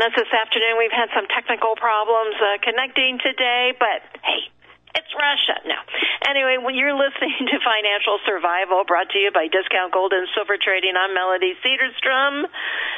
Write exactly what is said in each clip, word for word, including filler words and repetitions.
us this afternoon. We've had some technical problems uh, connecting today, but hey, it's Russia. No. Anyway, when you're listening to Financial Survival, brought to you by Discount Gold and Silver Trading, I'm Melody Cedarstrom.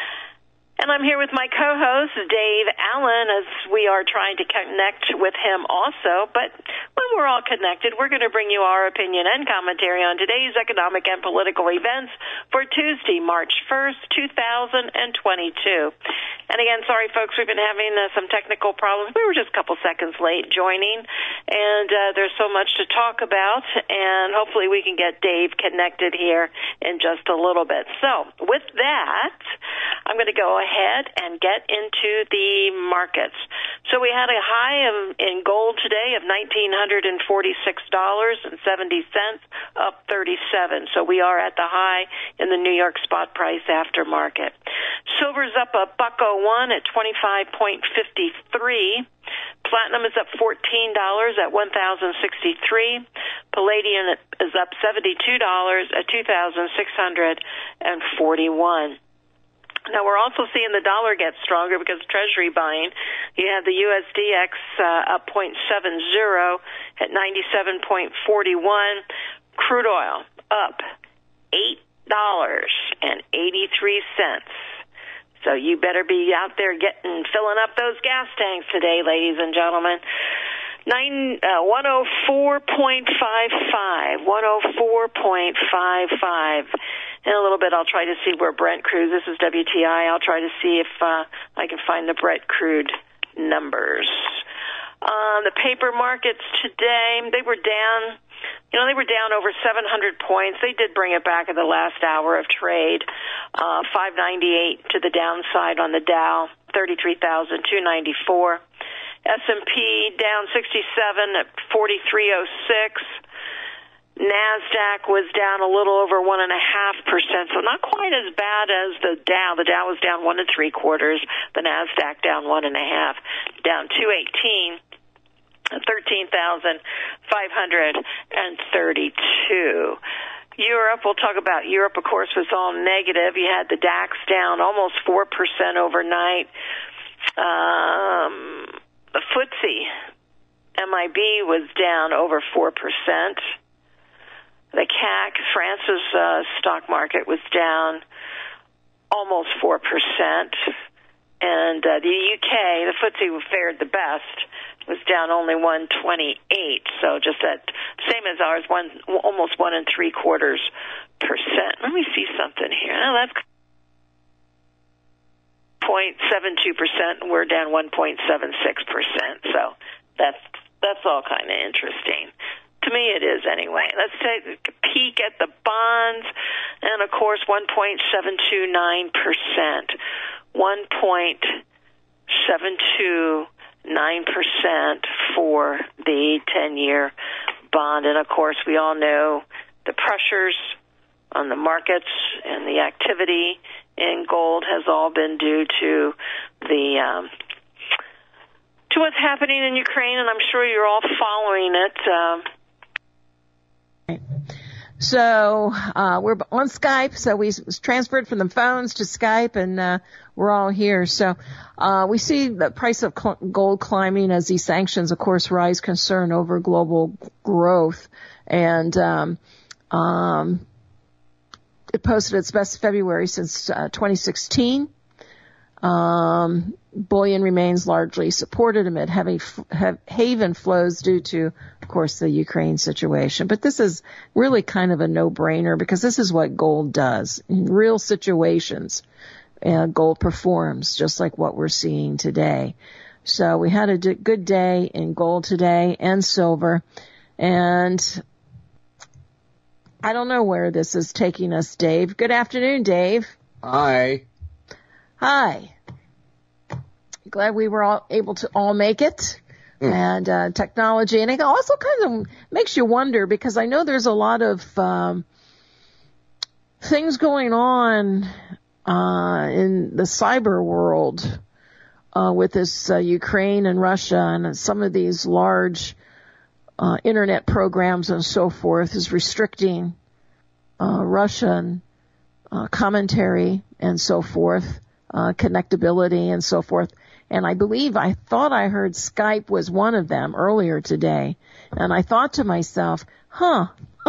And I'm here with my co-host, Dave Allen, as we are trying to connect with him also. But when we're all connected, we're going to bring you our opinion and commentary on today's economic and political events for Tuesday, March first, two thousand twenty-two. And again, sorry, folks, we've been having uh, some technical problems. We were just a couple seconds late joining, and uh, there's so much to talk about, and hopefully we can get Dave connected here in just a little bit. So with that, I'm going to go ahead and get into the markets. So we had a high of, in gold today of one thousand nine hundred forty-six dollars and seventy cents, up thirty-seven. So we are at the high in the New York spot price aftermarket. Silver's up a buck oh one at twenty-five fifty-three. Platinum is up fourteen dollars at one thousand sixty-three. Palladium is up seventy-two dollars at two thousand six hundred forty-one. Now, we're also seeing the dollar get stronger because of Treasury buying. You have the U S D X uh, up zero point seven zero at ninety-seven four one. Crude oil up eight dollars and eighty-three cents. So you better be out there getting, filling up those gas tanks today, ladies and gentlemen. Nine, uh, one oh four point five five, one oh four point five five. In a little bit, I'll try to see where Brent crude, this is W T I, I'll try to see if uh, I can find the Brent crude numbers. Uh, the paper markets today, they were down, you know, they were down over seven hundred points. They did bring it back in the last hour of trade. Uh, five ninety-eight to the downside on the Dow, thirty-three thousand two hundred ninety-four. S and P down sixty-seven at forty-three oh six. NASDAQ was down a little over one and a half percent, so not quite as bad as the Dow. The Dow was down one and three quarters. The NASDAQ down one and a half, down two eighteen, thirteen thousand five hundred thirty-two. Europe, we'll talk about Europe, of course, was all negative. You had the DAX down almost four percent overnight. Um, the F T S E, M I B, was down over four percent. The C A C, France's uh, stock market, was down almost four percent. And uh, the U K, the F T S E fared the best, was down only one twenty-eight. So just at, same as ours, one almost one and three quarters percent. Let me see something here. Oh, that's zero point seven two percent, and we're down one point seven six percent. So that's, that's all kind of interesting. To me, it is anyway. Let's take a peek at the bonds, and of course, one point seven two nine percent. one point seven two nine percent for the ten-year bond. And of course, we all know the pressures on the markets and the activity in gold has all been due to the um, to what's happening in Ukraine, and I'm sure you're all following it. Um, So uh we're on Skype, so we was transferred from the phones to Skype, and uh we're all here. So uh we see the price of cl- gold climbing as these sanctions, of course, rise concern over global growth. And um um it posted its best February since uh, twenty sixteen. Um, bullion remains largely supported amid heavy f- ha- haven flows due to, of course, the Ukraine situation. But this is really kind of a no-brainer because this is what gold does. In real situations, uh, gold performs just like what we're seeing today. So we had a d- good day in gold today and silver. And I don't know where this is taking us, Dave. Good afternoon, Dave. Hi. Hi. Glad we were all able to all make it. Mm. And uh, technology. And it also kind of makes you wonder, because I know there's a lot of um, things going on uh, in the cyber world uh, with this uh, Ukraine and Russia and some of these large uh, internet programs and so forth is restricting uh, Russian uh, commentary and so forth. uh, connectability and so forth. And I believe, I thought I heard Skype was one of them earlier today. And I thought to myself, huh,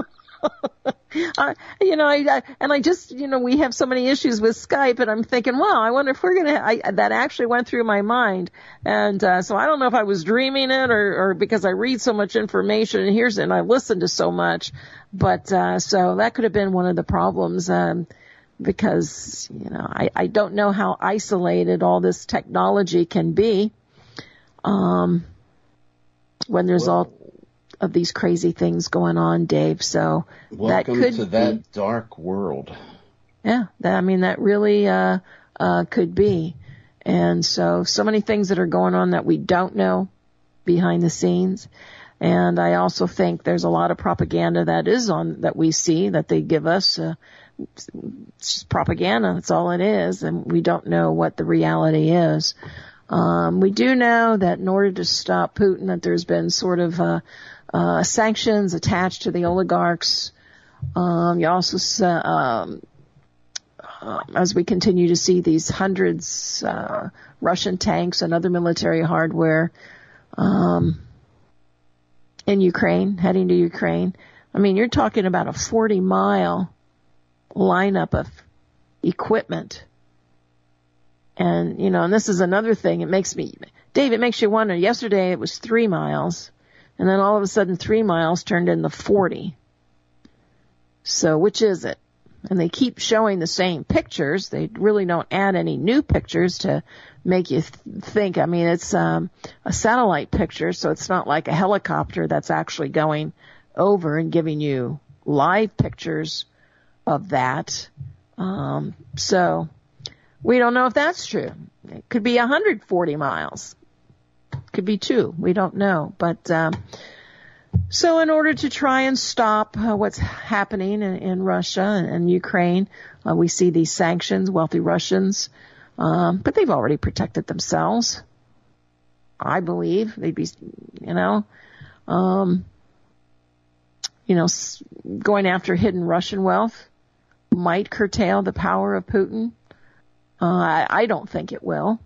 I, you know, I, I, and I just, you know, we have so many issues with Skype, and I'm thinking, wow, I wonder if we're going to, I, that actually went through my mind. And, uh, so I don't know if I was dreaming it or, or because I read so much information and here's, and I listen to so much. But, uh, so that could have been one of the problems, um, because, you know, I, I don't know how isolated all this technology can be, um, when there's well, all of these crazy things going on, Dave. So that could to that be, dark world. Yeah, that, I mean, that really uh, uh, could be. And so, so many things that are going on that we don't know behind the scenes. And I also think there's a lot of propaganda that is on, that we see, that they give us. Uh, it's just propaganda. That's all it is. And we don't know what the reality is. Um, we do know that in order to stop Putin, that there's been sort of uh, uh, sanctions attached to the oligarchs. Um, you also, uh, um, uh, as we continue to see these hundreds uh, Russian tanks and other military hardware um, in Ukraine, heading to Ukraine. I mean, you're talking about a forty mile lineup of equipment. And, you know, and this is another thing. It makes me, Dave, it makes you wonder. Yesterday it was three miles, and then all of a sudden three miles turned into forty. So which is it? And they keep showing the same pictures. They really don't add any new pictures to make you th- think. I mean, it's um, a satellite picture, so it's not like a helicopter that's actually going over and giving you live pictures of that. Um, so we don't know if that's true. It could be one hundred forty miles. Could be two. We don't know. But um, so in order to try and stop uh, what's happening in, in Russia and, and Ukraine, uh, we see these sanctions, wealthy Russians, um, but they've already protected themselves. I believe they'd be, you know, um, you know, going after hidden Russian wealth might curtail the power of Putin. Uh, I, I don't think it will.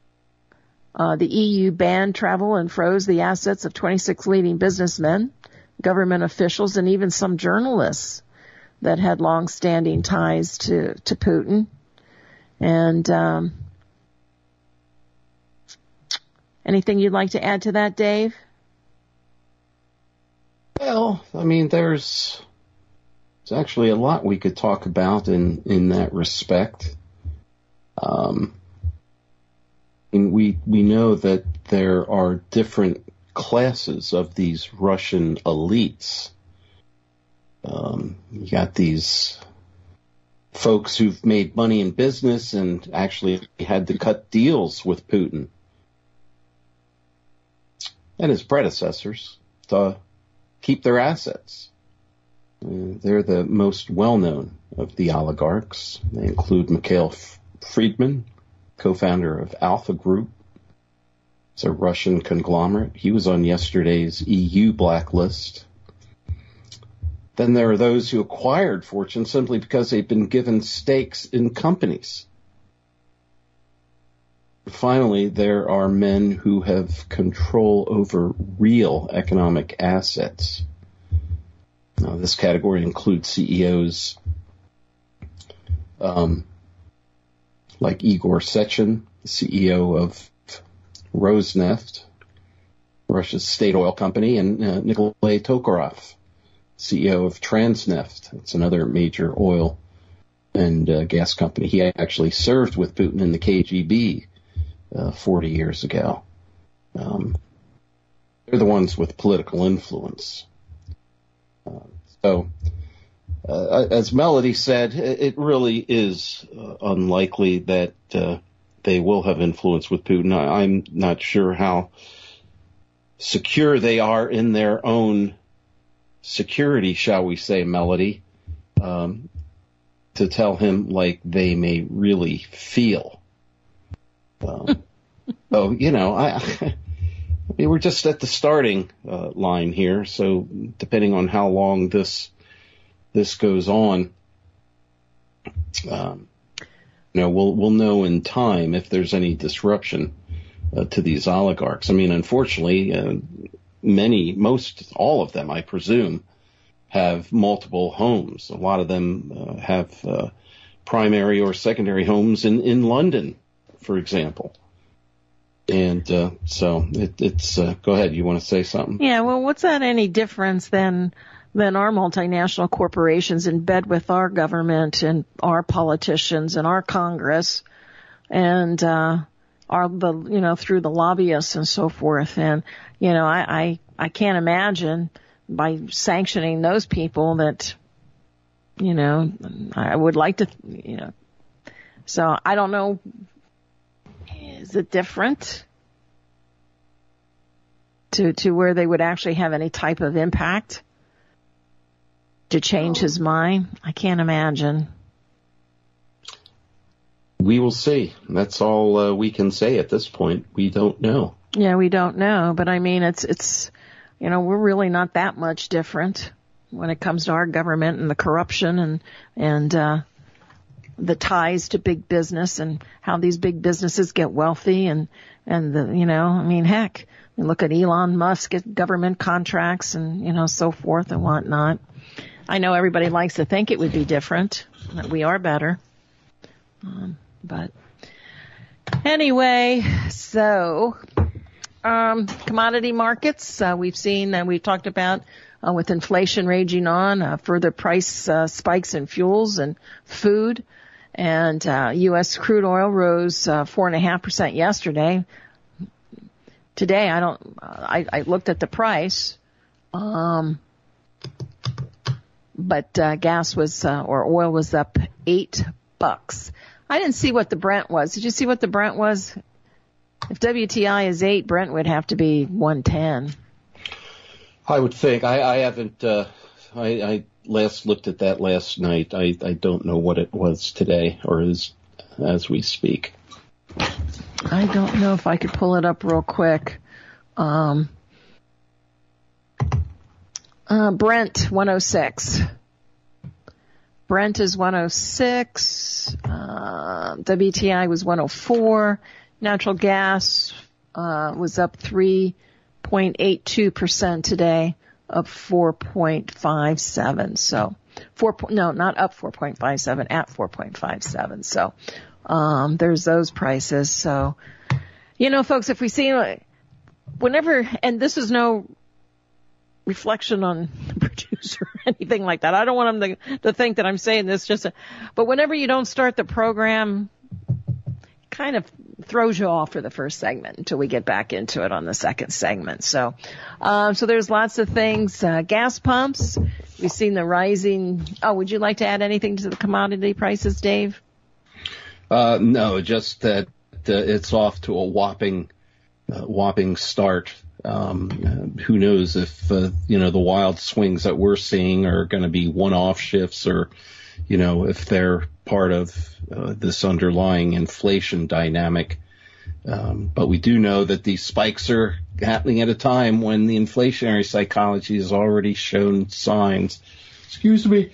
Uh, the E U banned travel and froze the assets of twenty-six leading businessmen, government officials, and even some journalists that had long-standing ties to, to Putin. And um, anything you'd like to add to that, Dave? Well, I mean, there's, there's actually a lot we could talk about in, in that respect. Um, and we we know that there are different classes of these Russian elites. Um, you got these folks who've made money in business and actually had to cut deals with Putin and his predecessors to keep their assets. Uh, they're the most well-known of the oligarchs. They include Mikhail Friedman, co-founder of Alpha Group. It's a Russian conglomerate. He was on yesterday's E U blacklist. Then there are those who acquired Fortune simply because they've been given stakes in companies. Finally, there are men who have control over real economic assets. Now, this category includes C E Os um, like Igor Sechin, the C E O of Rosneft, Russia's state oil company, and uh, Nikolai Tokarev, C E O of Transneft. It's another major oil and uh, gas company. He actually served with Putin in the K G B uh, forty years ago. Um, they're the ones with political influence. Uh, so, uh, as Melody said, it really is uh, unlikely that uh, they will have influence with Putin. I, I'm not sure how secure they are in their own security, shall we say, Melody, um, to tell him like they may really feel. Um, so, you know, I, I mean, we're just at the starting uh, line here. So depending on how long this this goes on. Um, know, we'll we'll know in time if there's any disruption uh, to these oligarchs. I mean, unfortunately, uh, many, most, all of them, I presume, have multiple homes. A lot of them uh, have uh, primary or secondary homes in, in London, for example. And uh, so it, it's, uh, go ahead, you want to say something? Yeah, well, what's that any difference than than our multinational corporations in bed with our government and our politicians and our Congress and uh, our, the you know, through the lobbyists and so forth. And, you know, I, I, I can't imagine by sanctioning those people that, you know, I would like to, you know, so I don't know. Is it different to to where they would actually have any type of impact to change his mind? I can't imagine. We will see. That's all uh, we can say at this point. We don't know. Yeah, we don't know. But I mean, it's, it's, you know, we're really not that much different when it comes to our government and the corruption and, and, uh, the ties to big business and how these big businesses get wealthy and, and the, you know, I mean, heck, you look at Elon Musk get government contracts and, you know, so forth and whatnot. I know everybody likes to think it would be different, that we are better. Um, but anyway, so, um, commodity markets, uh, we've seen, uh, we've talked about, uh, with inflation raging on, uh, further price, uh, spikes in fuels and food. And, uh, U S crude oil rose, uh, four and a half percent yesterday. Today, I don't, uh, I, I looked at the price, um, but, uh, gas was, uh, or oil was up eight bucks. I didn't see what the Brent was. Did you see what the Brent was? If W T I is eight, Brent would have to be one ten. I would think. I, I haven't, uh, I, I last looked at that last night. I, I don't know what it was today or is as we speak. I don't know if I could pull it up real quick. Um, uh, Brent, one oh six. Brent is one oh six. Uh, W T I was one oh four. Natural gas uh, was up three point eight two percent today, up four point five seven. So, four no, not up four point five seven, at four point five seven. So, um, there's those prices. So, you know, folks, if we see, whenever, and this is no reflection on the producer or anything like that. I don't want them to, to think that I'm saying this just, a, but whenever you don't start the program, kind of throws you off for the first segment until we get back into it on the second segment. So, um, so there's lots of things. Uh, gas pumps. We've seen the rising. Oh, would you like to add anything to the commodity prices, Dave? Uh, no, just that uh, it's off to a whopping, uh, whopping start. Um, uh, who knows if, uh, you know, the wild swings that we're seeing are going to be one-off shifts or, you know, if they're part of uh, this underlying inflation dynamic. Um, but we do know that these spikes are happening at a time when the inflationary psychology has already shown signs. Excuse me.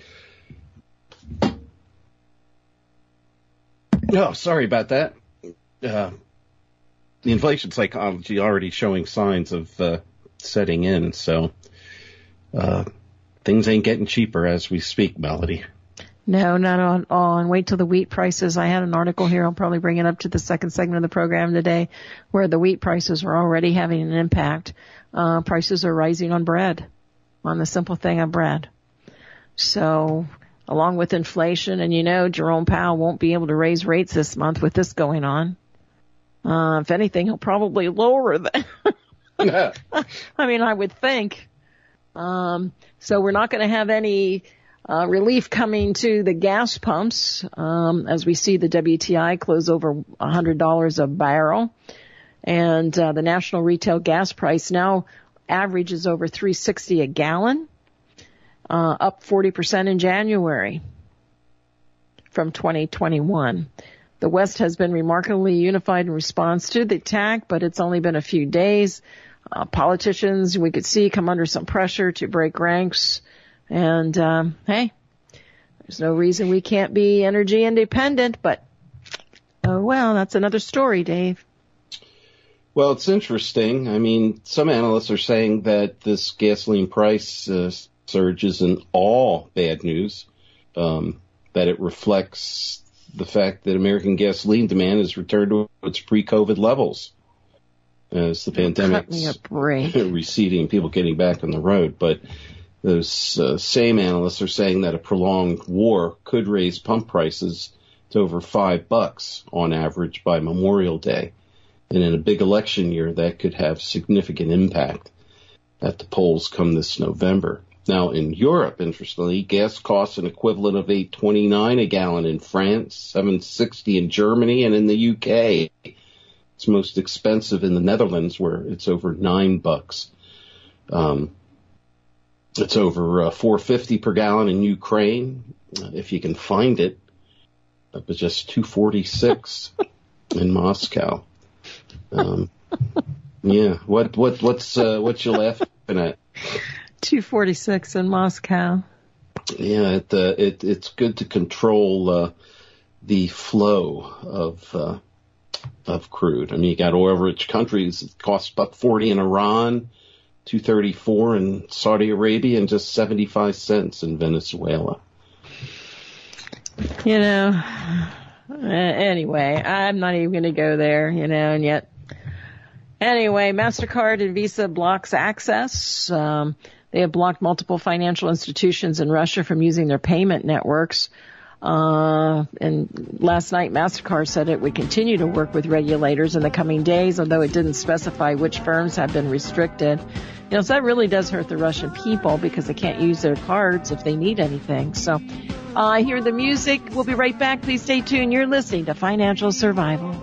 Oh, sorry about that. Uh, the inflation psychology already showing signs of uh, setting in. So uh, things ain't getting cheaper as we speak, Melody. No, not at all. And wait till the wheat prices. I had an article here. I'll probably bring it up to the second segment of the program today where the wheat prices are already having an impact. Uh, prices are rising on bread, on the simple thing of bread. So along with inflation, and you know, Jerome Powell won't be able to raise rates this month with this going on. Uh, if anything, he'll probably lower them. I mean, I would think. Um, so we're not going to have any Uh, relief coming to the gas pumps, um, as we see the W T I close over one hundred dollars a barrel. And, uh, the national retail gas price now averages over three sixty a gallon, uh, up forty percent in January from twenty twenty-one. The West has been remarkably unified in response to the attack, but it's only been a few days. Uh, politicians, we could see, come under some pressure to break ranks. And, um, hey, there's no reason we can't be energy independent, but Oh, well, that's another story, Dave. Well, it's interesting. I mean, some analysts are saying that this gasoline price uh, surge isn't all bad news, um, that it reflects the fact that American gasoline demand has returned to its pre-COVID levels as the pandemic's receding, people getting back on the road. But those uh, same analysts are saying that a prolonged war could raise pump prices to over five bucks on average by Memorial Day. And in a big election year, that could have significant impact at the polls come this November. Now, in Europe, interestingly, gas costs an equivalent of eight twenty-nine a gallon in France, seven sixty in Germany, and in the U K, it's most expensive in the Netherlands, where it's over nine bucks. Um, it's over uh, four fifty per gallon in Ukraine, uh, if you can find it, but just two forty-six in Moscow. Um, yeah. What, what, what's, uh, what you laughing at? two forty-six in Moscow. Yeah. It, uh, it, it's good to control, uh, the flow of, uh, of crude. I mean, you got oil-rich countries. It costs buck forty in Iran, two thirty-four in Saudi Arabia, and just seventy-five cents in Venezuela. You know, uh, anyway, I'm not even going to go there, you know, and yet. Anyway, MasterCard and Visa blocks access. Um, they have blocked multiple financial institutions in Russia from using their payment networks. Uh, and last night, MasterCard said it would continue to work with regulators in the coming days, although it didn't specify which firms have been restricted. You know, so that really does hurt the Russian people because they can't use their cards if they need anything. So, uh, hear the music. We'll be right back. Please stay tuned. You're listening to Financial Survival.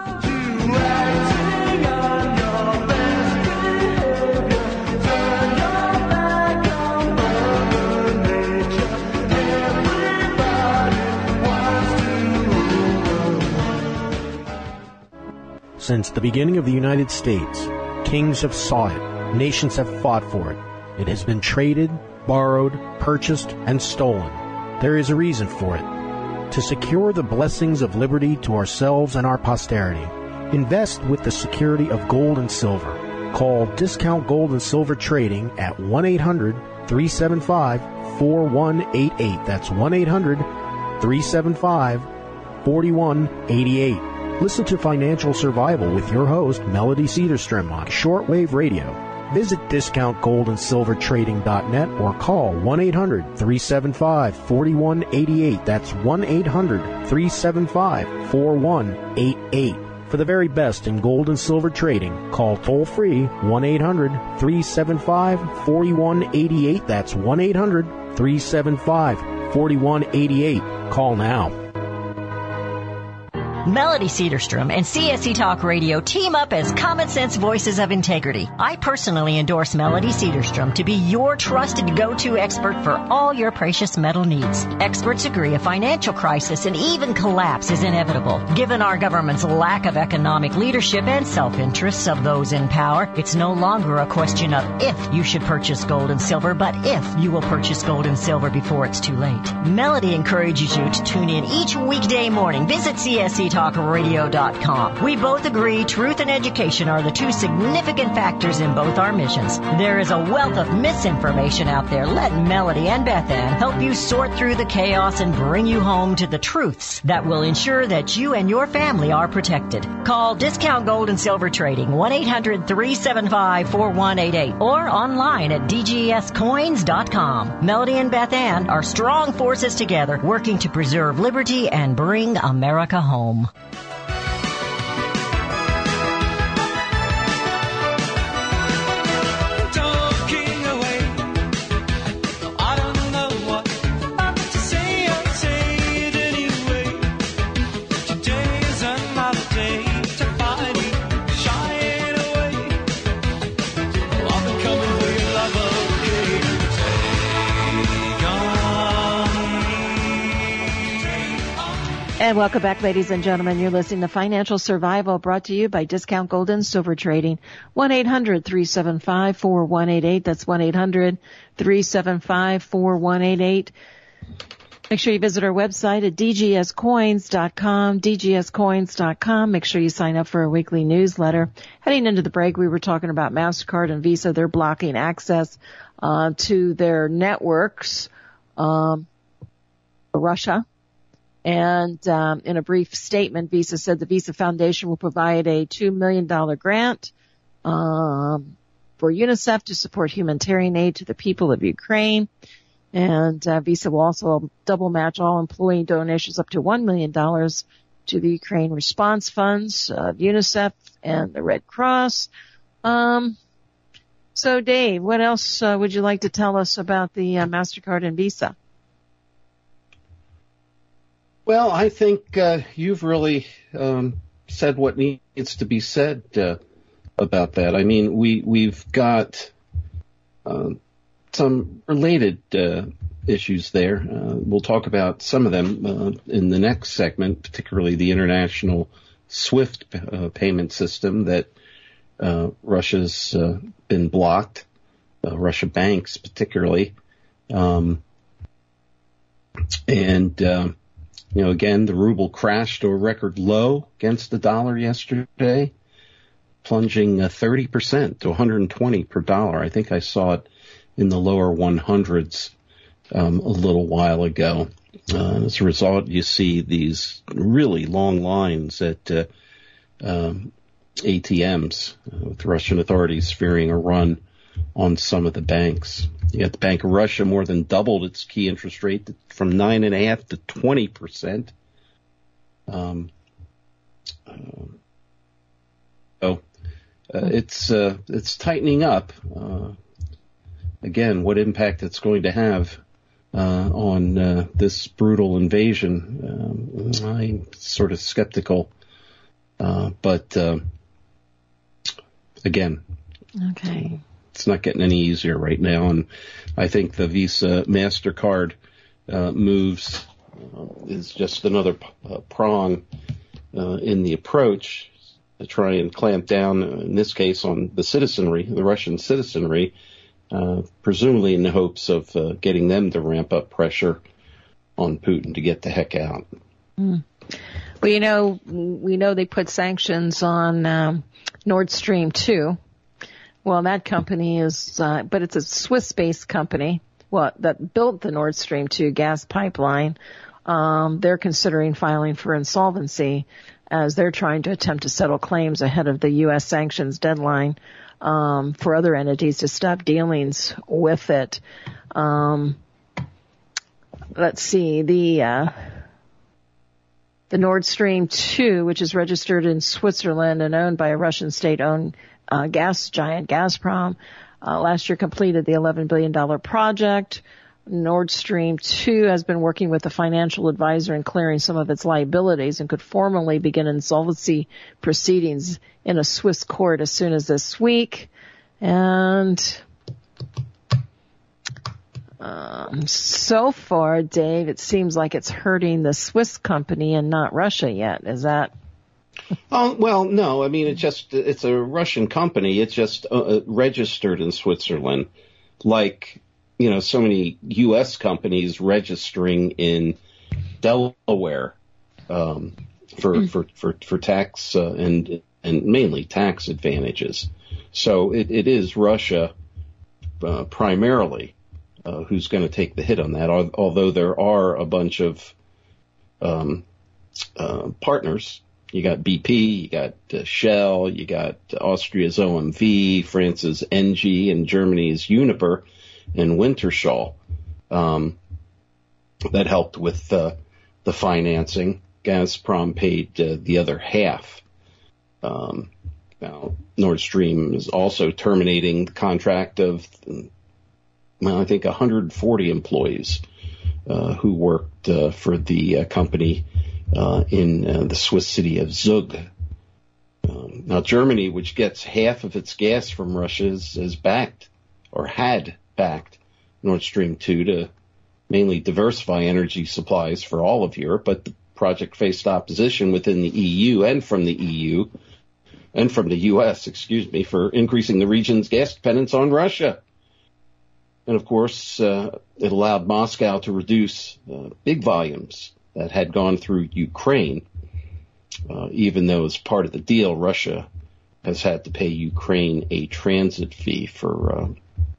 Since the beginning of the United States, kings have sought it, nations have fought for it. It has been traded, borrowed, purchased, and stolen. There is a reason for it. To secure the blessings of liberty to ourselves and our posterity, invest with the security of gold and silver. Call Discount Gold and Silver Trading at one eight hundred, three seven five, four one eight eight. That's one eight hundred, three seven five, four one eight eight. Listen to Financial Survival with your host, Melody Cedarstrom, on shortwave radio. Visit discount gold and silver trading dot net or call one eight hundred, three seven five, four one eight eight. That's one eight hundred, three seven five, four one eight eight. For the very best in gold and silver trading, call toll-free one eight hundred, three seven five, four one eight eight. That's one eight hundred, three seven five, four one eight eight. Call now. Melody Cedarstrom and C S C Talk Radio team up as common sense voices of integrity. I personally endorse Melody Cedarstrom to be your trusted go-to expert for all your precious metal needs. Experts agree a financial crisis and even collapse is inevitable. Given our government's lack of economic leadership and self-interests of those in power, it's no longer a question of if you should purchase gold and silver, but if you will purchase gold and silver before it's too late. Melody encourages you to tune in each weekday morning. Visit C S C talk radio dot com. We both agree truth and education are the two significant factors in both our missions. There is a wealth of misinformation out there. Let Melody and Beth Ann help you sort through the chaos and bring you home to the truths that will ensure that you and your family are protected. Call Discount Gold and Silver Trading one eight hundred, three seven five, four one eight eight or online at d g s coins dot com. Melody and Beth Ann are strong forces together working to preserve liberty and bring America home. And welcome back, ladies and gentlemen. You're listening to Financial Survival, brought to you by Discount Gold and Silver Trading. one eight hundred, three seven five, four one eight eight. That's one eight hundred, three seven five, four one eight eight. Make sure you visit our website at d g s coins dot com, d g s coins dot com. Make sure you sign up for our weekly newsletter. Heading into the break, we were talking about MasterCard and Visa. They're blocking access uh, to their networks, um, Russia. And um, in a brief statement, Visa said the Visa Foundation will provide a two million dollars grant um, for UNICEF to support humanitarian aid to the people of Ukraine. And uh, Visa will also double match all employee donations up to one million dollars to the Ukraine response funds of UNICEF and the Red Cross. Um, so, Dave, what else uh, would you like to tell us about the uh, MasterCard and Visa? Well, I think uh, you've really um, said what needs to be said uh, about that. I mean, we, we've got uh, some related uh, issues there. Uh, we'll talk about some of them uh, in the next segment, particularly the international SWIFT uh, payment system that uh, Russia's uh, been blocked, uh, Russia banks particularly. Um, and, uh, you know, again, the ruble crashed to a record low against the dollar yesterday, plunging uh, thirty percent to one hundred twenty per dollar. I think I saw it in the lower one hundreds um, a little while ago. Uh, as a result, you see these really long lines at uh, um, A T Ms, uh, with Russian authorities fearing a run on some of the banks. Yet the Bank of Russia more than doubled its key interest rate from nine and a half to twenty percent. Um, uh, so uh, it's uh, it's tightening up. Uh, again, what impact it's going to have uh, on uh, this brutal invasion, um, I'm sort of skeptical. Uh, but uh, again, okay. It's not getting any easier right now, and I think the Visa MasterCard uh, moves uh, is just another p- uh, prong uh, in the approach to try and clamp down, uh, in this case, on the citizenry, the Russian citizenry, uh, presumably in the hopes of uh, getting them to ramp up pressure on Putin to get the heck out. Mm. Well, you know, we know they put sanctions on um, Nord Stream two. Well, that company is, uh, but it's a Swiss-based company, well, that built the Nord Stream two gas pipeline. Um, they're considering filing for insolvency as they're trying to attempt to settle claims ahead of the U S sanctions deadline, um, for other entities to stop dealings with it. Um, let's see, the, uh, the Nord Stream two, which is registered in Switzerland and owned by a Russian state-owned Uh, gas giant Gazprom, uh, last year completed the eleven billion dollars project. Nord Stream two has been working with a financial advisor in clearing some of its liabilities and could formally begin insolvency proceedings in a Swiss court as soon as this week. And um, so far, Dave, it seems like it's hurting the Swiss company and not Russia yet. Is that? Oh, well, no, I mean, it just, it's a Russian company. It's just uh, registered in Switzerland, like, you know, so many U S companies registering in Delaware, um, for, mm. for, for, for tax, uh, and, and mainly tax advantages. So it, it is Russia, uh, primarily, uh, who's going to take the hit on that. Although there are a bunch of, um, uh, partners. You got B P, you got uh, Shell, you got Austria's O M V, France's Engie, and Germany's Uniper and Wintershall, um, that helped with uh, the financing. Gazprom paid uh, the other half. Um, now, Nord Stream is also terminating the contract of, well, I think one hundred forty employees uh, who worked uh, for the uh, company Uh, in uh, the Swiss city of Zug. Um, now, Germany, which gets half of its gas from Russia, is, is backed, or had backed, Nord Stream two to mainly diversify energy supplies for all of Europe, but the project faced opposition within the E U and from the E U, and from the U S, excuse me, for increasing the region's gas dependence on Russia. And, of course, uh, it allowed Moscow to reduce uh, big volumes that had gone through Ukraine, uh, even though as part of the deal, Russia has had to pay Ukraine a transit fee for uh,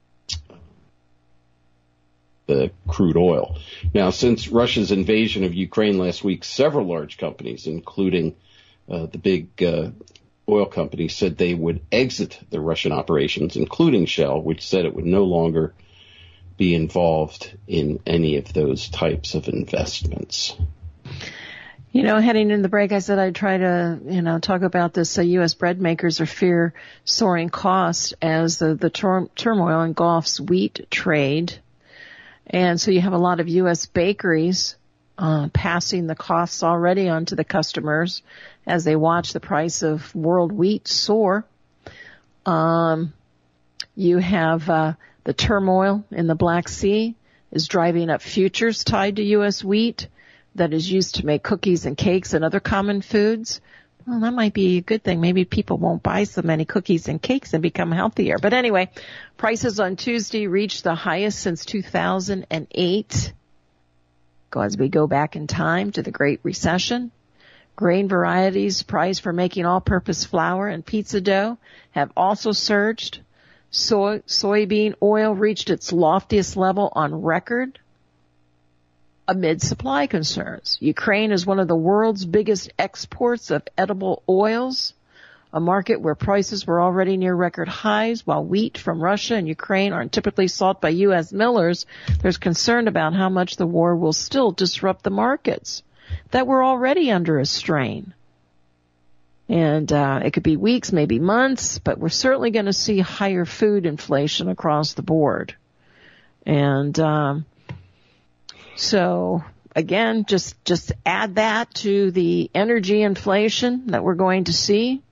the crude oil. Now, since Russia's invasion of Ukraine last week, several large companies, including uh, the big uh, oil companies, said they would exit the Russian operations, including Shell, which said it would no longer be involved in any of those types of investments. You know, heading into the break, I said I'd try to, you know, talk about this. Uh, U S bread makers are fear soaring costs as the, the tur- turmoil engulfs wheat trade. And so you have a lot of U S bakeries uh, passing the costs already on to the customers as they watch the price of world wheat soar. Um, you have uh, the turmoil in the Black Sea is driving up futures tied to U S wheat that is used to make cookies and cakes and other common foods. Well, that might be a good thing. Maybe people won't buy so many cookies and cakes and become healthier. But anyway, prices on Tuesday reached the highest since two thousand eight. As we go back in time to the Great Recession, grain varieties priced for making all-purpose flour and pizza dough have also surged. Soy, soybean oil reached its loftiest level on record amid supply concerns. Ukraine is one of the world's biggest exports of edible oils, a market where prices were already near record highs. While wheat from Russia and Ukraine aren't typically sought by U S millers, there's concern about how much the war will still disrupt the markets that were already under a strain. And uh, it could be weeks, maybe months, but we're certainly going to see higher food inflation across the board. And um, so, again, just just add that to the energy inflation that we're going to see.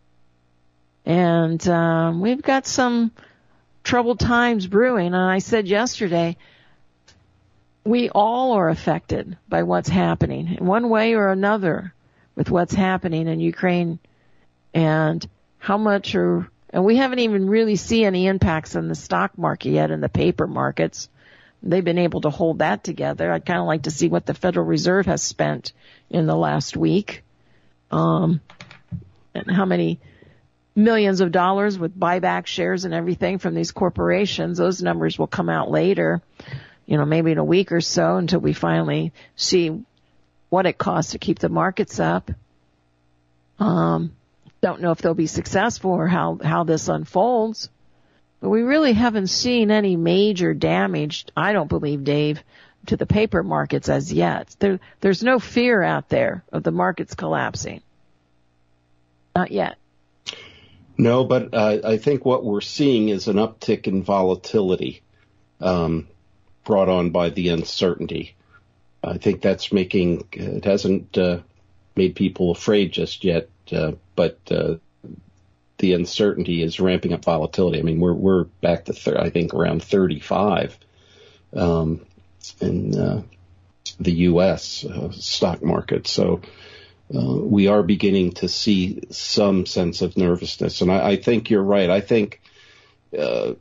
And um, we've got some troubled times brewing. And I said yesterday, we all are affected by what's happening in one way or another with what's happening in Ukraine and how much are, and we haven't even really seen any impacts in the stock market yet, in the paper markets. They've been able to hold that together. I'd kind of like to see what the Federal Reserve has spent in the last week, um, and how many millions of dollars with buyback shares and everything from these corporations. Those numbers will come out later, you know, maybe in a week or so, until we finally see what it costs to keep the markets up. Um, don't know if they'll be successful or how, how this unfolds. But we really haven't seen any major damage, I don't believe, Dave, to the paper markets as yet. There, there's no fear out there of the markets collapsing. Not yet. No, but uh, I think what we're seeing is an uptick in volatility um, brought on by the uncertainty. I think that's making, it hasn't uh, made people afraid just yet, uh, but uh, the uncertainty is ramping up volatility. I mean, we're we're back to, thir- I think, around thirty-five um, in uh, the U S uh, stock market. So uh, we are beginning to see some sense of nervousness. And I, I think you're right. I think uh,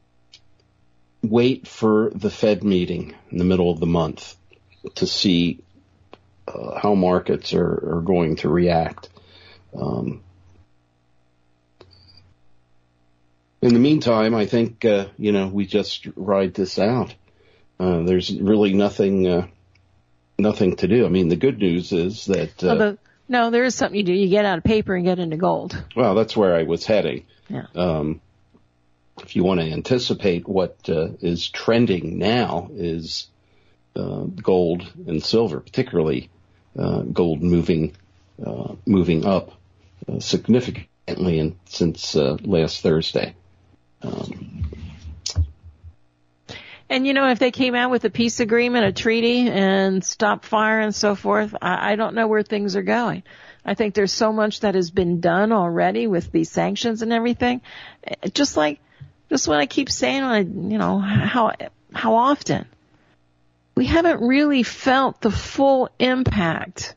wait for the Fed meeting in the middle of the month to see uh, how markets are, are going to react. Um, in the meantime, I think, uh, you know, we just ride this out. Uh, there's really nothing, uh, nothing to do. I mean, the good news is that, uh, well, the, no, there is something you do. You get out of paper and get into gold. Well, that's where I was heading. Yeah. Um, if you want to anticipate what uh, is trending now is Uh, gold and silver, particularly uh, gold moving uh, moving up uh, significantly in, since uh, last Thursday. Um, and, you know, if they came out with a peace agreement, a treaty, and stop fire and so forth, I, I don't know where things are going. I think there's so much that has been done already with these sanctions and everything. Just like, just what I keep saying, I, you know, how how often. We haven't really felt the full impact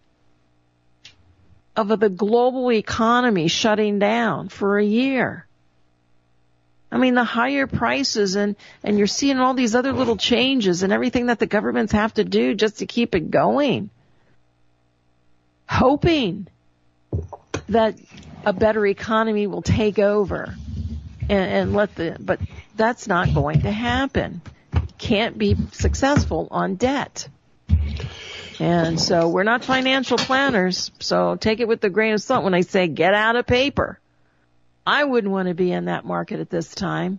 of the global economy shutting down for a year. I mean, the higher prices and, and you're seeing all these other little changes and everything that the governments have to do just to keep it going. Hoping that a better economy will take over and, and let the, but that's not going to happen. Can't be successful on debt. And so we're not financial planners, so take it with a grain of salt when I say get out of paper. I wouldn't want to be in that market at this time.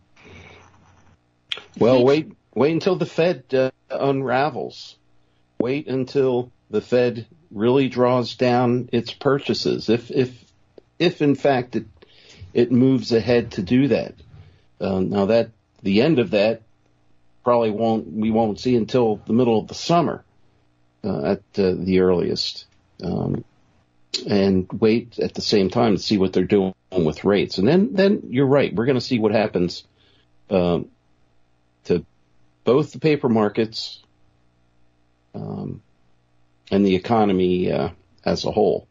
Well, wait, wait until the Fed uh, unravels. Wait until the Fed really draws down its purchases. If, if, if in fact it, it moves ahead to do that. Uh, now that the end of that probably won't, we won't see until the middle of the summer, uh, at uh, the earliest. Um, and wait at the same time to see what they're doing with rates. And then, then you're right. We're going to see what happens, um, to both the paper markets, um, and the economy, uh, as a whole.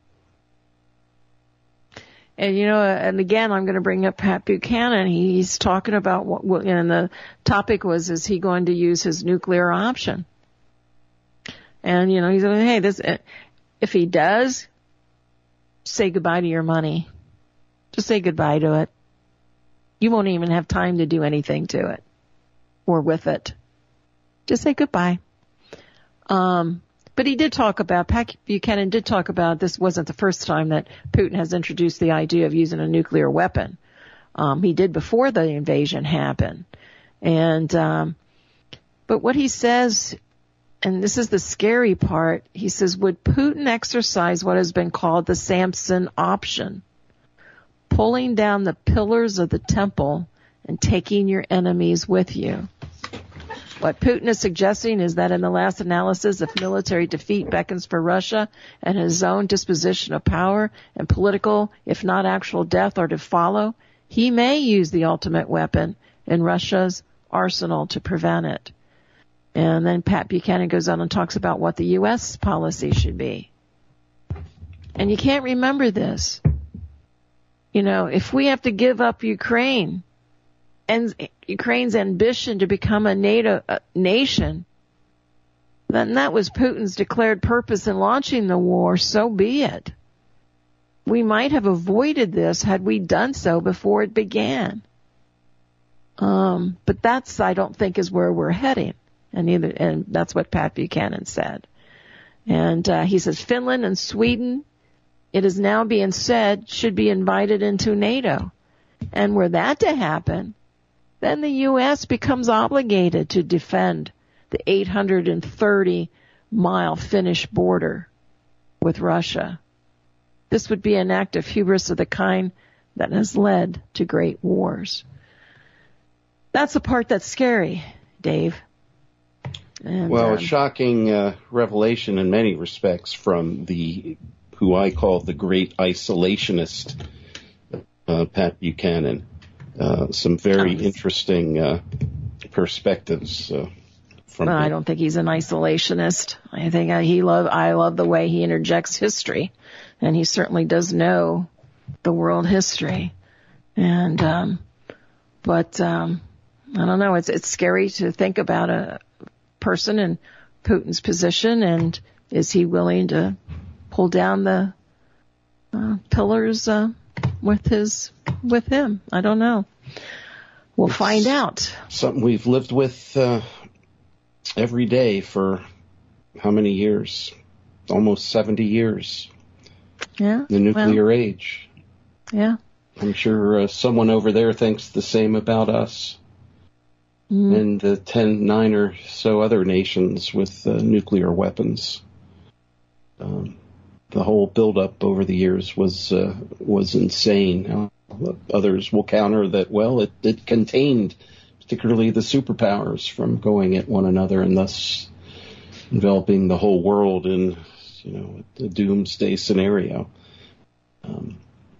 And, you know, and again, I'm going to bring up Pat Buchanan. He's talking about what, and the topic was, is he going to use his nuclear option? And, you know, he's like, hey, this, if he does, say goodbye to your money. Just say goodbye to it. You won't even have time to do anything to it or with it. Just say goodbye. Um, but he did talk about, Pat Buchanan did talk about, this wasn't the first time that Putin has introduced the idea of using a nuclear weapon. Um, he did before the invasion happened. And, um, but what he says, and this is the scary part, he says, would Putin exercise what has been called the Samson option? Pulling down the pillars of the temple and taking your enemies with you. What Putin is suggesting is that in the last analysis, if military defeat beckons for Russia and his own disposition of power and political, if not actual death, are to follow, he may use the ultimate weapon in Russia's arsenal to prevent it. And then Pat Buchanan goes on and talks about what the U S policy should be. And you can't remember this. You know, if we have to give up Ukraine and Ukraine's ambition to become a NATO uh, nation, then that was Putin's declared purpose in launching the war, so be it. We might have avoided this had we done so before it began. Um, but that's, I don't think, is where we're heading. And either, and that's what Pat Buchanan said. And uh, he says Finland and Sweden, it is now being said, should be invited into NATO. And were that to happen, then the U S becomes obligated to defend the eight hundred thirty mile Finnish border with Russia. This would be an act of hubris of the kind that has led to great wars. That's the part that's scary, Dave. And, well, um, a shocking uh, revelation in many respects from the, who I call the great isolationist, uh, Pat Buchanan. Uh, some very interesting uh, perspectives uh, from well, him. I don't think he's an isolationist. I think uh, he love. I love the way he interjects history, and he certainly does know the world history. And um, but um, I don't know. It's it's scary to think about a person in Putin's position, and is he willing to pull down the uh, pillars uh, with his with him? I don't know. We'll it's find out. Something we've lived with uh, every day for how many years? Almost seventy years. Yeah. The nuclear well, age. Yeah. I'm sure uh, someone over there thinks the same about us. Mm. And the ten, nine or so other nations with uh, nuclear weapons. Um, the whole buildup over the years was uh, was insane. Uh, others will counter that, well, it, it contained particularly the superpowers from going at one another and thus enveloping the whole world in, you know, the doomsday scenario. Um,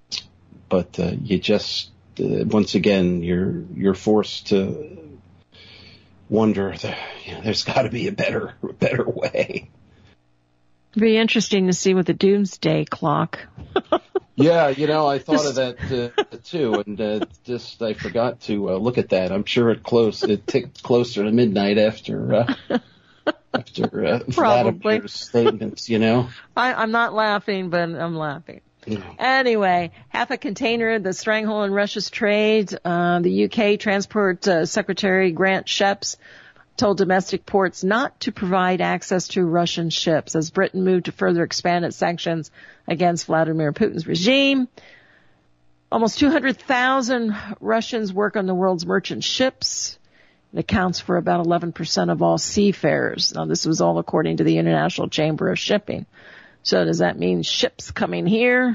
but uh, you just, uh, once again, you're you're forced to wonder, that, you know, there's got to be a better a better way. It'd be interesting to see with the doomsday clock Yeah, you know, I thought of that uh, too, and uh, just I forgot to uh, look at that. I'm sure it close it ticked closer to midnight after uh, after uh, Vladimir's statements. You know, I, I'm not laughing, but I'm laughing. Yeah. Anyway, half a container, the stranglehold in Russia's trade. Uh, the U K Transport uh, Secretary Grant Shapps told domestic ports not to provide access to Russian ships as Britain moved to further expand its sanctions against Vladimir Putin's regime. Almost two hundred thousand Russians work on the world's merchant ships. It accounts for about eleven percent of all seafarers. Now, this was all according to the International Chamber of Shipping. So does that mean ships coming here?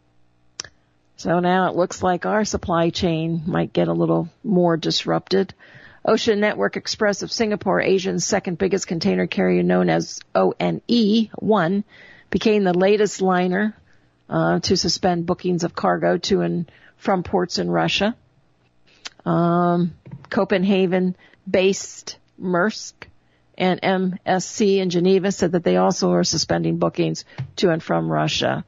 So now it looks like our supply chain might get a little more disrupted. Ocean Network Express of Singapore, Asia's second biggest container carrier known as O N E one, became the latest liner uh, to suspend bookings of cargo to and from ports in Russia. Um, Copenhagen-based Maersk and M S C in Geneva said that they also are suspending bookings to and from Russia.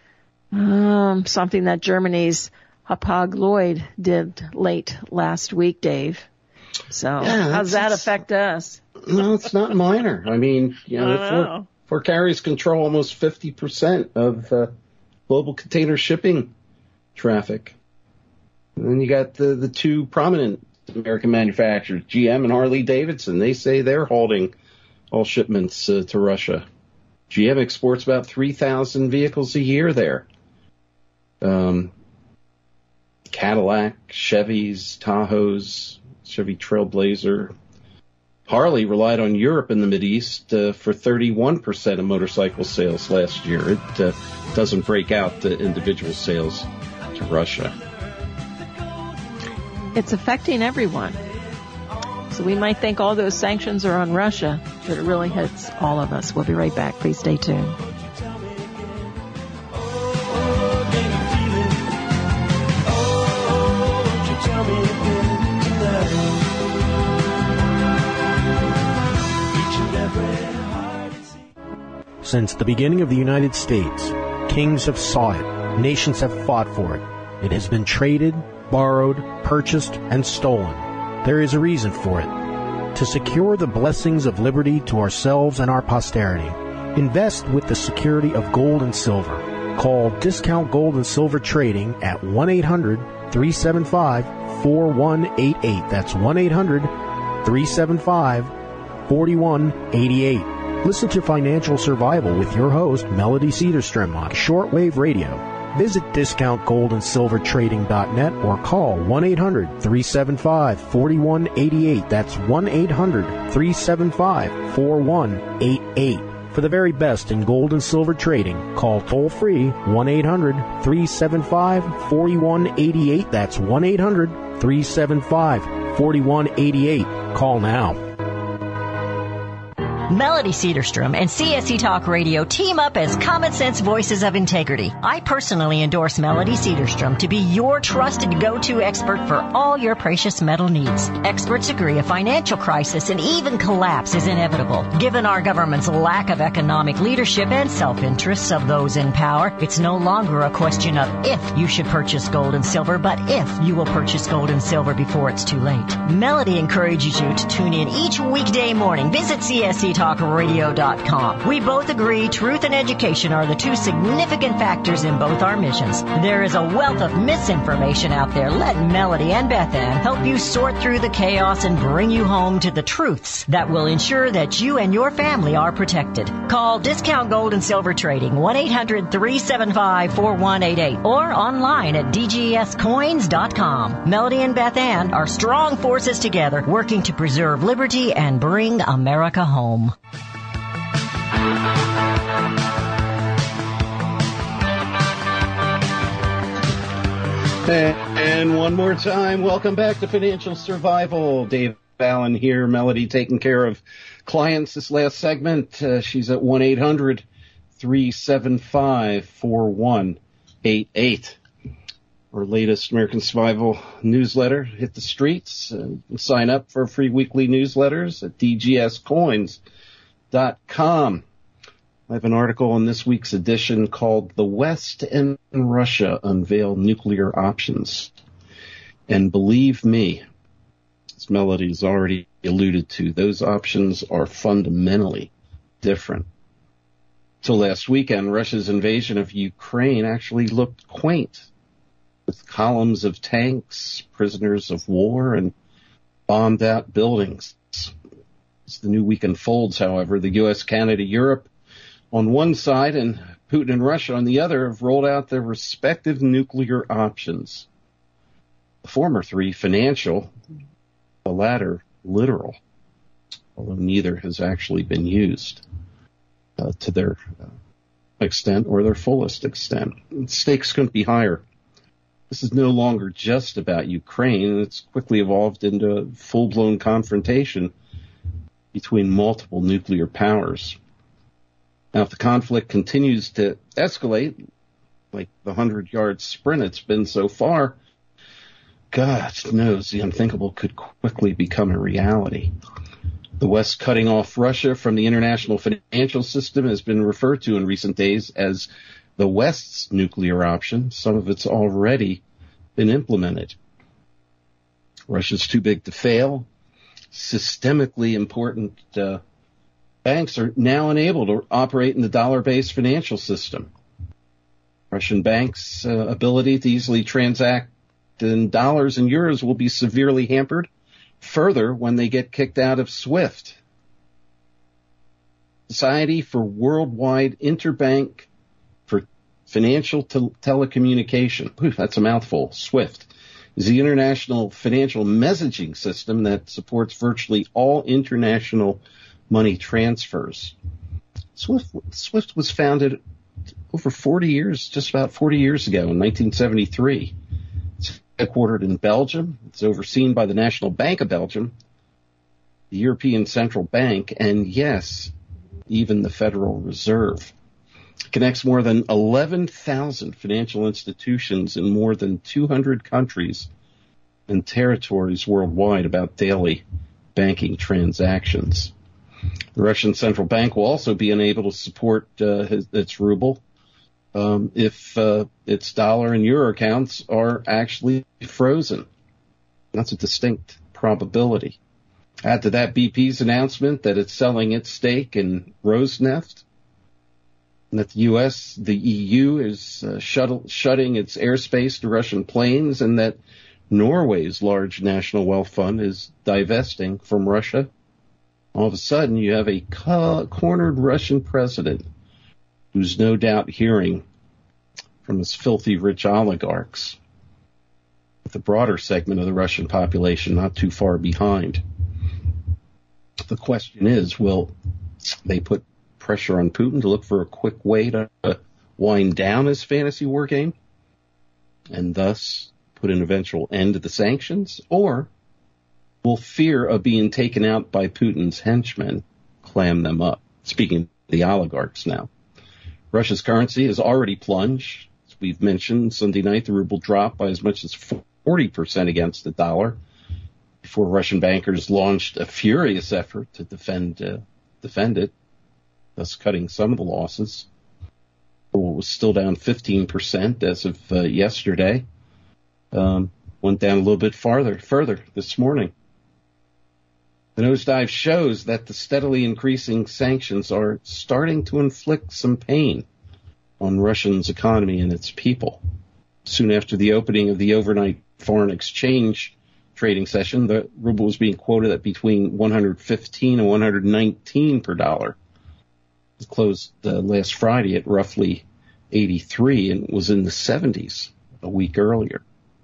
Um, something that Germany's Hapag-Lloyd did late last week, Dave. So yeah, how does that affect us? No, it's not minor. I mean, you know, I know. Fort carriers control almost fifty percent of uh, global container shipping traffic. And then you got the, the two prominent American manufacturers, G M and Harley-Davidson. They say they're halting all shipments uh, to Russia. G M exports about three thousand vehicles a year there. Um, Cadillac, Chevys, Tahoes, Chevy Trailblazer. Harley relied on Europe and the Mideast uh, for thirty-one percent of motorcycle sales last year. It uh, doesn't break out the individual sales to Russia. It's affecting everyone. So we might think all those sanctions are on Russia, but it really hits all of us. We'll be right back. Please stay tuned. Since the beginning of the United States, kings have sought it, nations have fought for it. It has been traded, borrowed, purchased, and stolen. There is a reason for it. To secure the blessings of liberty to ourselves and our posterity, invest with the security of gold and silver. Call Discount Gold and Silver Trading at one eight hundred, three seven five, four one eight eight. That's one eight hundred, three seven five, four one eight eight. Listen to Financial Survival with your host, Melody Cedarstrom, on shortwave radio. Visit discount gold and silver trading dot net or call one eight hundred, three seven five, four one eight eight. That's one eight hundred, three seven five, four one eight eight. For the very best in gold and silver trading, call toll-free one eight hundred, three seven five, four one eight eight. That's one eight hundred, three seven five, four one eight eight. Call now. Melody Cedarstrom and C S E Talk Radio team up as common sense voices of integrity. I personally endorse Melody Cedarstrom to be your trusted go-to expert for all your precious metal needs. Experts agree a financial crisis and even collapse is inevitable. Given our government's lack of economic leadership and self-interests of those in power, it's no longer a question of if you should purchase gold and silver, but if you will purchase gold and silver before it's too late. Melody encourages you to tune in each weekday morning. Visit C S E talk radio dot com. We both agree truth and education are the two significant factors in both our missions. There is a wealth of misinformation out there. Let Melody and Beth Ann help you sort through the chaos and bring you home to the truths that will ensure that you and your family are protected. Call Discount Gold and Silver Trading one eight hundred, three seven five, four one eight eight or online at d g s coins dot com. Melody and Beth Ann are strong forces together working to preserve liberty and bring America home. And one more time, welcome back to Financial Survival. Dave Allen here, Melody taking care of clients this last segment. Uh, she's at one eight hundred, three seven five, four one eight eight. Our latest American Survival newsletter hit the streets. Uh, sign up for free weekly newsletters at d g s coins dot com. I have an article in this week's edition called The West and Russia Unveil Nuclear Options. And believe me, as Melody has already alluded to, those options are fundamentally different. Till last weekend, Russia's invasion of Ukraine actually looked quaint, with columns of tanks, prisoners of war, and bombed-out buildings. As the new week unfolds, however, the U S, Canada, Europe on one side and Putin and Russia on the other have rolled out their respective nuclear options. The former three financial, the latter literal, although neither has actually been used uh, to their uh, extent or their fullest extent. The stakes couldn't be higher. This is no longer just about Ukraine. It's quickly evolved into a full-blown confrontation between multiple nuclear powers. Now, if the conflict continues to escalate, like the hundred-yard sprint it's been so far, God knows the unthinkable could quickly become a reality. The West cutting off Russia from the international financial system has been referred to in recent days as the West's nuclear option. Some of it's already been implemented. Russia's too big to fail. Systemically important uh, banks are now unable to operate in the dollar-based financial system. Russian banks' uh, ability to easily transact in dollars and euros will be severely hampered further when they get kicked out of SWIFT. Society for Worldwide Interbank for Financial Te- Telecommunication. Ooh, that's a mouthful. SWIFT is the international financial messaging system that supports virtually all international money transfers. SWIFT, SWIFT was founded over forty years, just about forty years ago in nineteen seventy-three. It's headquartered in Belgium. It's overseen by the National Bank of Belgium, the European Central Bank, and yes, even the Federal Reserve. It connects more than eleven thousand financial institutions in more than two hundred countries and territories worldwide about daily banking transactions. The Russian Central Bank will also be unable to support uh, his, its ruble um, if uh, its dollar and euro accounts are actually frozen. That's a distinct probability. Add to that B P's announcement that it's selling its stake in Rosneft, and that the U S, the E U is uh, shuttle, shutting its airspace to Russian planes, and that Norway's large national wealth fund is divesting from Russia. All of a sudden, you have a co- cornered Russian president who's no doubt hearing from his filthy rich oligarchs, with the broader segment of the Russian population not too far behind. The question is, will they put pressure on Putin to look for a quick way to uh, wind down his fantasy war game and thus put an eventual end to the sanctions? Or will fear of being taken out by Putin's henchmen clam them up? Speaking of the oligarchs now, Russia's currency has already plunged. As we've mentioned, Sunday night the ruble dropped by as much as forty percent against the dollar before Russian bankers launched a furious effort to defend uh, defend it, thus cutting some of the losses. The ruble was still down fifteen percent as of uh, yesterday. Um, went down a little bit farther, further this morning. The nosedive shows that the steadily increasing sanctions are starting to inflict some pain on Russia's economy and its people. Soon after the opening of the overnight foreign exchange trading session, the ruble was being quoted at between one hundred fifteen and one hundred nineteen per dollar. It closed uh, last Friday at roughly eighty-three and was in the seventies a week earlier.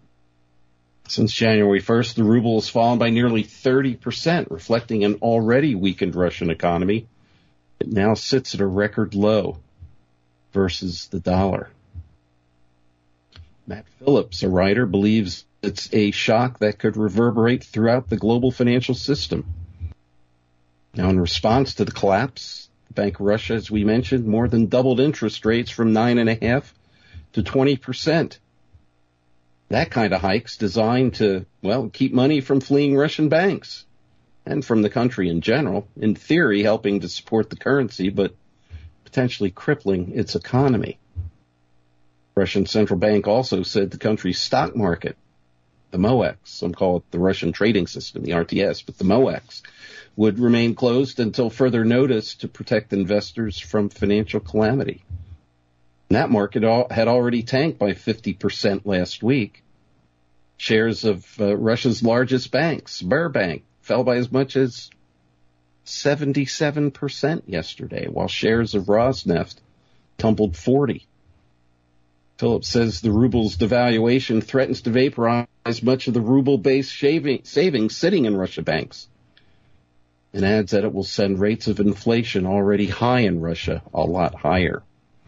Since January first, the ruble has fallen by nearly thirty percent, reflecting an already weakened Russian economy. It now sits at a record low versus the dollar. Matt Phillips, a writer, believes it's a shock that could reverberate throughout the global financial system. Now, in response to the collapse, the Bank of Russia, as we mentioned, more than doubled interest rates from nine point five to twenty percent. That kind of hike's designed to, well, keep money from fleeing Russian banks and from the country in general, in theory helping to support the currency, but potentially crippling its economy. The Russian central bank also said the country's stock market, the MOEX, some call it the Russian trading system, the R T S, but the MOEX, would remain closed until further notice to protect investors from financial calamity. And that market all, had already tanked by fifty percent last week. Shares of uh, Russia's largest bank, Sberbank, fell by as much as seventy-seven percent yesterday, while shares of Rosneft tumbled forty. Phillips says the ruble's devaluation threatens to vaporize much of the ruble-based shaving, savings sitting in Russia banks, and adds that it will send rates of inflation already high in Russia a lot higher.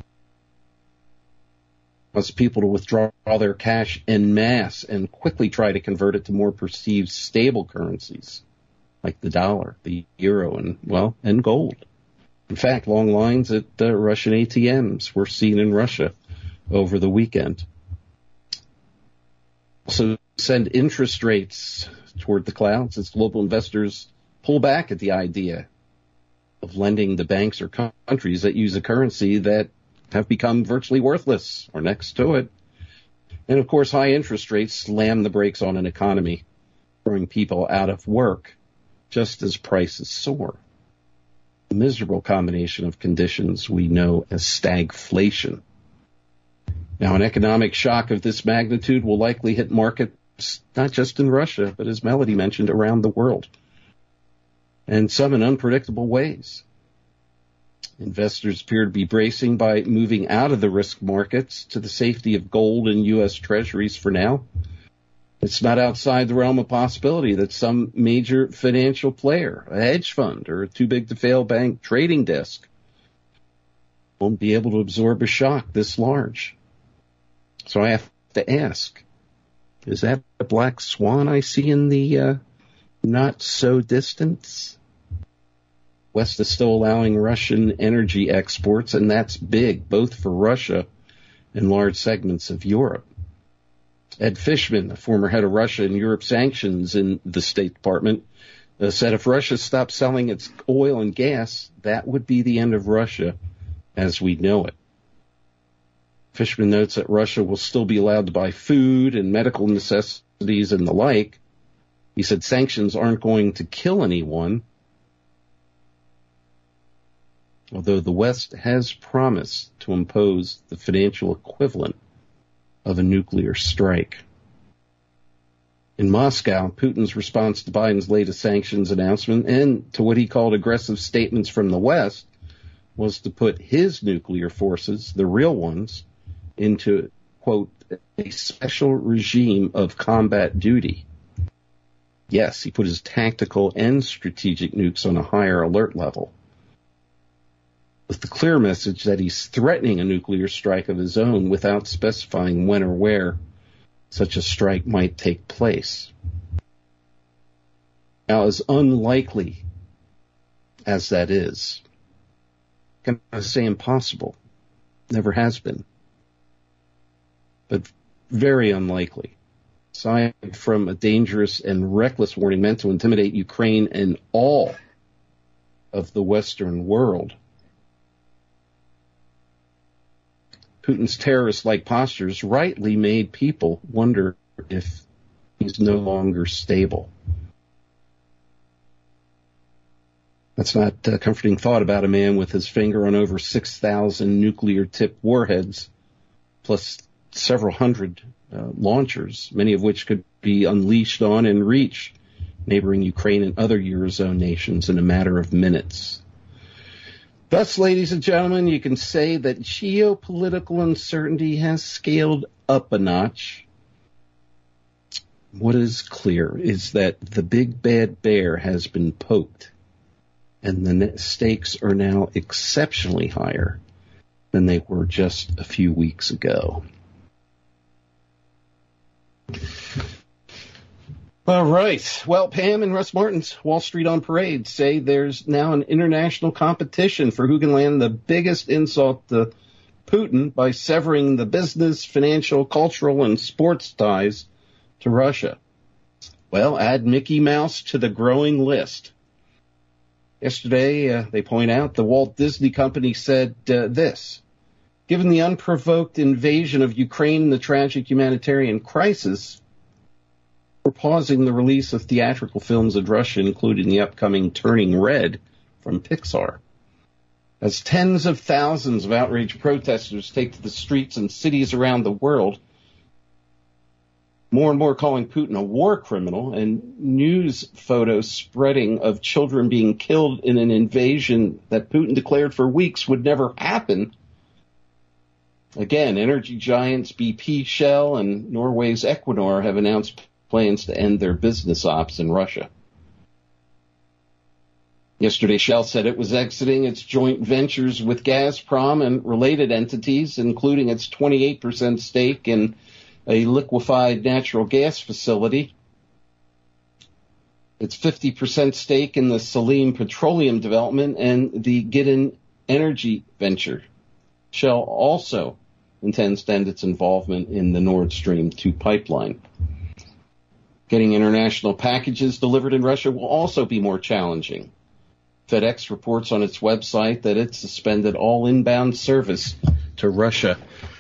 It wants people to withdraw their cash en masse and quickly try to convert it to more perceived stable currencies, like the dollar, the euro, and, well, and gold. In fact, long lines at uh, Russian A T Ms were seen in Russia over the weekend. Also send interest rates toward the clouds as global investors pull back at the idea of lending to banks or countries that use a currency that have become virtually worthless or next to it. And of course, high interest rates slam the brakes on an economy, throwing people out of work just as prices soar. A miserable combination of conditions we know as stagflation. Now, an economic shock of this magnitude will likely hit markets not just in Russia, but as Melody mentioned, around the world, and some in unpredictable ways. Investors appear to be bracing by moving out of the risk markets to the safety of gold and U S Treasuries for now. It's not outside the realm of possibility that some major financial player, a hedge fund or a too-big-to-fail bank trading desk, won't be able to absorb a shock this large. So I have to ask, is that a black swan I see in the uh, not-so-distance? West is still allowing Russian energy exports, and that's big, both for Russia and large segments of Europe. Ed Fishman, a former head of Russia and Europe sanctions in the State Department, uh, said if Russia stopped selling its oil and gas, that would be the end of Russia as we know it. Fishman notes that Russia will still be allowed to buy food and medical necessities and the like. He said sanctions aren't going to kill anyone, although the West has promised to impose the financial equivalent of a nuclear strike. In Moscow, Putin's response to Biden's latest sanctions announcement and to what he called aggressive statements from the West was to put his nuclear forces, the real ones, into, quote, a special regime of combat duty. Yes, he put his tactical and strategic nukes on a higher alert level, with the clear message that he's threatening a nuclear strike of his own without specifying when or where such a strike might take place. Now, as unlikely as that is, I'm going to say impossible, never has been, but very unlikely. Aside from a dangerous and reckless warning meant to intimidate Ukraine and all of the Western world, Putin's terrorist-like postures rightly made people wonder if he's no longer stable. That's not a comforting thought about a man with his finger on over six thousand nuclear-tipped warheads, plus several hundred uh, launchers, many of which could be unleashed on and reach neighboring Ukraine and other Eurozone nations in a matter of minutes. Thus, ladies and gentlemen, you can say that geopolitical uncertainty has scaled up a notch. What is clear is that the big bad bear has been poked, and the stakes are now exceptionally higher than they were just a few weeks ago. All right. Well, Pam and Russ Martin's Wall Street on Parade say there's now an international competition for who can land the biggest insult to Putin by severing the business, financial, cultural, and sports ties to Russia. Well, add Mickey Mouse to the growing list. Yesterday, uh, they point out, the Walt Disney Company said uh, this. Given the unprovoked invasion of Ukraine and the tragic humanitarian crisis, we're pausing the release of theatrical films in Russia, including the upcoming Turning Red from Pixar. As tens of thousands of outraged protesters take to the streets in cities around the world, more and more calling Putin a war criminal, and news photos spreading of children being killed in an invasion that Putin declared for weeks would never happen. Again, energy giants B P, Shell, and Norway's Equinor have announced plans to end their business ops in Russia. Yesterday, Shell said it was exiting its joint ventures with Gazprom and related entities, including its twenty-eight percent stake in a liquefied natural gas facility, its fifty percent stake in the Salim petroleum development, and the Gidon energy venture. Shell also intends to end its involvement in the Nord Stream two pipeline. Getting international packages delivered in Russia will also be more challenging. FedEx reports on its website that it suspended all inbound service to Russia.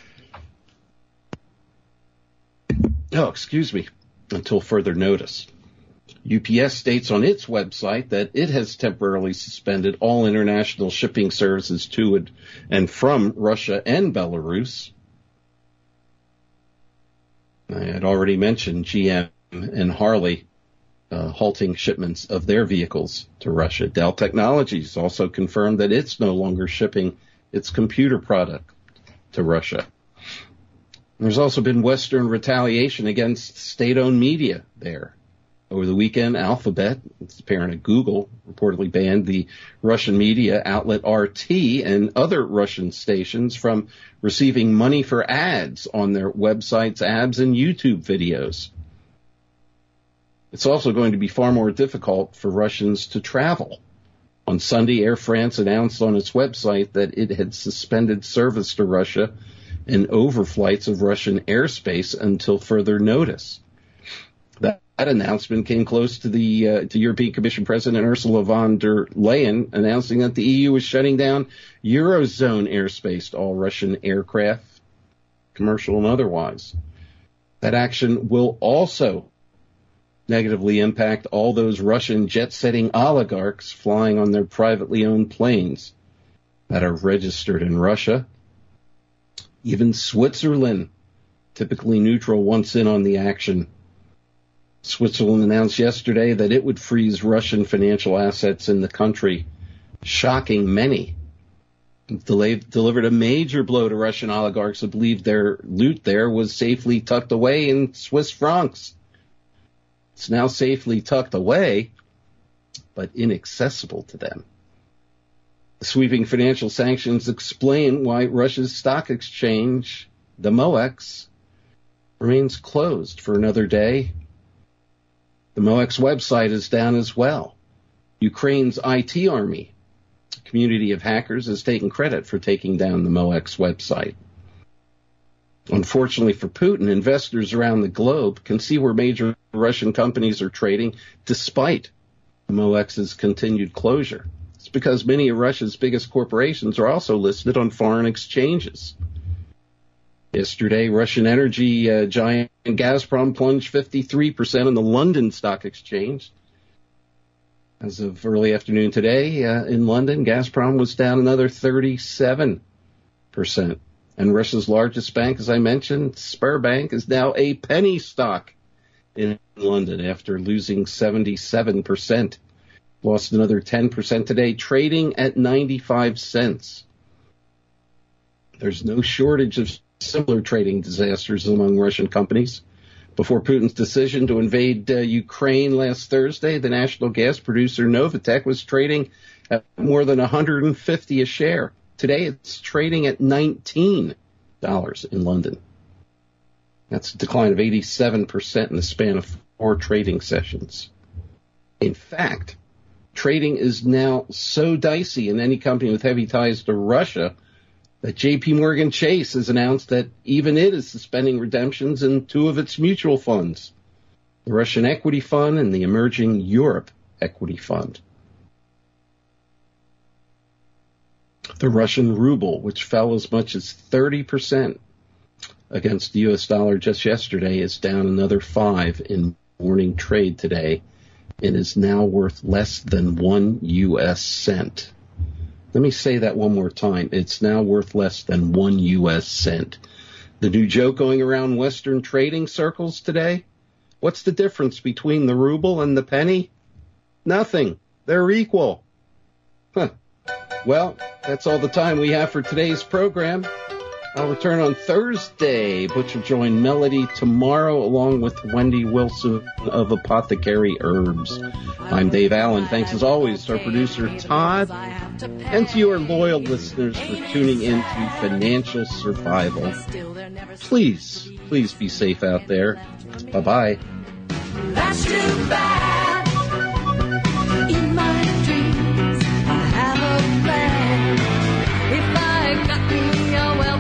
Oh, excuse me, until further notice. U P S states on its website that it has temporarily suspended all international shipping services to and from Russia and Belarus. I had already mentioned G M and Harley uh, halting shipments of their vehicles to Russia. Dell Technologies also confirmed that it's no longer shipping its computer product to Russia. There's also been Western retaliation against state-owned media there. Over the weekend, Alphabet, its parent of Google, reportedly banned the Russian media outlet R T and other Russian stations from receiving money for ads on their websites, apps, and YouTube videos. It's also going to be far more difficult for Russians to travel. On Sunday, Air France announced on its website that it had suspended service to Russia and overflights of Russian airspace until further notice. That, that announcement came close to the uh, to European Commission President Ursula von der Leyen announcing that the E U was shutting down Eurozone airspace to all Russian aircraft, commercial and otherwise. That action will also negatively impact all those Russian jet-setting oligarchs flying on their privately owned planes that are registered in Russia. Even Switzerland, typically neutral, wants in on the action. Switzerland announced yesterday that it would freeze Russian financial assets in the country, shocking many. Delayed, delivered a major blow to Russian oligarchs who believed their loot there was safely tucked away in Swiss francs. It's now safely tucked away, but inaccessible to them. The sweeping financial sanctions explain why Russia's stock exchange, the MOEX, remains closed for another day. The MOEX website is down as well. Ukraine's I T army, a community of hackers, has taken credit for taking down the MOEX website. Unfortunately for Putin, investors around the globe can see where major Russian companies are trading despite the MOEX's continued closure. It's because many of Russia's biggest corporations are also listed on foreign exchanges. Yesterday, Russian energy uh, giant Gazprom plunged fifty-three percent on the London Stock Exchange. As of early afternoon today, uh, in London, Gazprom was down another thirty-seven percent. And Russia's largest bank, as I mentioned, Sberbank, is now a penny stock in London after losing seventy-seven percent. Lost another ten percent today, trading at ninety-five cents. There's no shortage of similar trading disasters among Russian companies. Before Putin's decision to invade uh, Ukraine last Thursday, the national gas producer Novatek was trading at more than one hundred fifty a share. Today, it's trading at nineteen dollars in London. That's a decline of eighty-seven percent in the span of four trading sessions. In fact, trading is now so dicey in any company with heavy ties to Russia that J P Morgan Chase has announced that even it is suspending redemptions in two of its mutual funds, the Russian Equity Fund and the Emerging Europe Equity Fund. The Russian ruble, which fell as much as thirty percent against the U S dollar just yesterday, is down another five in morning trade today and is now worth less than one U S cent. Let me say that one more time. It's now worth less than one U S cent. The new joke going around Western trading circles today? What's the difference between the ruble and the penny? Nothing. They're equal. Huh. Well, that's all the time we have for today's program. I'll return on Thursday. Butch will join Melody tomorrow along with Wendy Wilson of Apothecary Herbs. I'm Dave Allen. Thanks as always to our producer Todd and to your loyal listeners for tuning in to Financial Survival. Please, please be safe out there. Bye-bye. That's too bad. In my dreams, I have a plan. If I got me a well